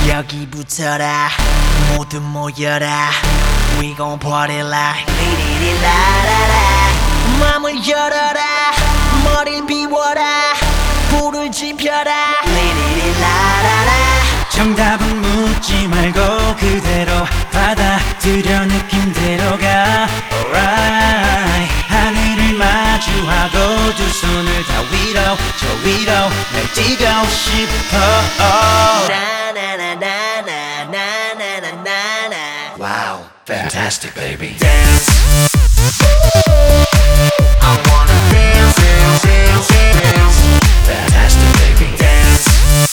여기부터라 모두 모여라 We gon' party like 리리리라라라 맘을 열어라 머리를 비워라 불을 지펴라 리리리라라라 정답은 묻지 말고 그대로 받아들여 느낌대로 가 Alright 하늘을 마주하고 두 손을 다 위로 저 위로 날 뛰고 싶어 Wow, fantastic baby Dance. I wanna dance, dance, dance, dance. Fantastic baby Dance.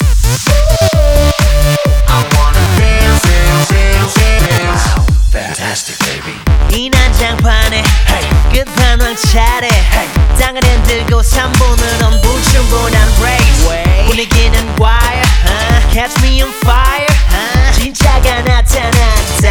I wanna dance, dance, dance, dance. Wow, fantastic baby 이 난장판에 끝판왕 차례 땅을 흔들고 3분은 엄부충분한 race 분위기는 wire Catch me on fire 진짜가 나타났다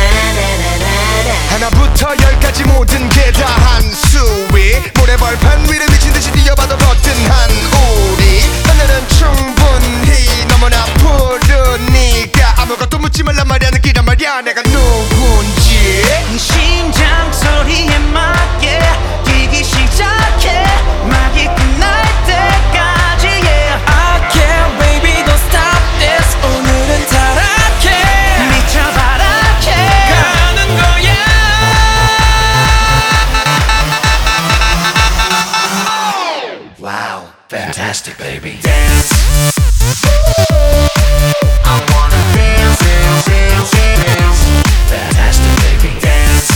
하나부터 열까지 모든 게 다 한수위 모래벌판 위를 미친듯이 뛰어봐도 거뜬한 우리 하늘은 충분히 너무나 푸르니까 아무것도 묻지 말란 말이야 느끼란 말이야 내가 누군지 심장 소리에 맞게 뛰기 시작해 막이 끝날 때까지 yeah I can't baby don't stop this 오늘은 타락해 미쳐 바라게 가는 거야 Wow, fantastic baby Dance. I wanna dance, dance, dance, dance. Fantastic baby Dance.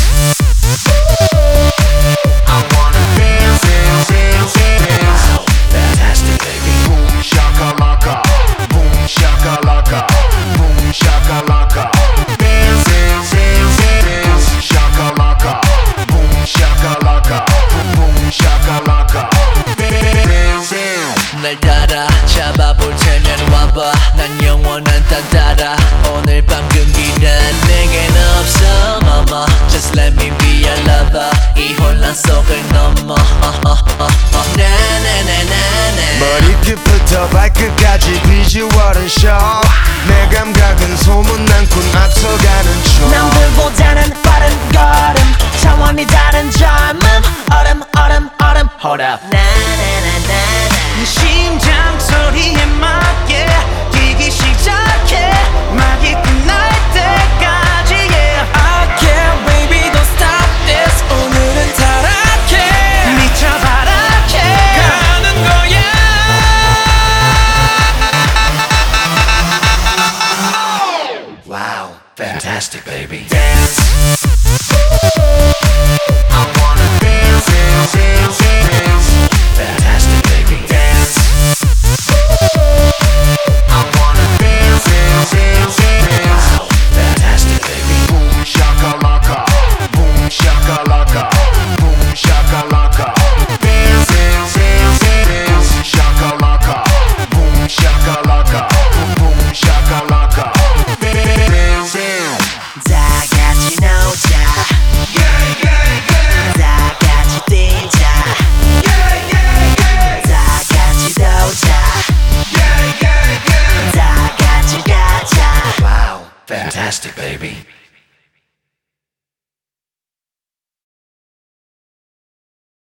I wanna dance, dance, dance, dance. Wow, fantastic baby Boom shakalaka, boom shakalaka, boom shakalaka. Dance, dance, dance, dance. Shakalaka, boom shakalaka, boom shakalaka. Dance, dance. 날 따라 잡아볼 테면 와봐 난 영원한 딴따라 오늘 밤 금기는 내겐 없어 mama Just let me be your lover 이 혼란 속을 넘어 나나나나나 머리끝부터 발끝까지 비주얼은 shock 내 감각은 소문난 꾼 앞서가는 중 남들보다는 빠른 걸음 차원이 다른 젊음 얼음 얼음 얼음 Hold up 나나나나나 심장 소리에 맞게 뛰기 시작해 막이 끝날 때까지 yeah I can't baby don't stop this 오늘은 타락해 미쳐 바라게 가는 거야 Wow, fantastic baby Dance.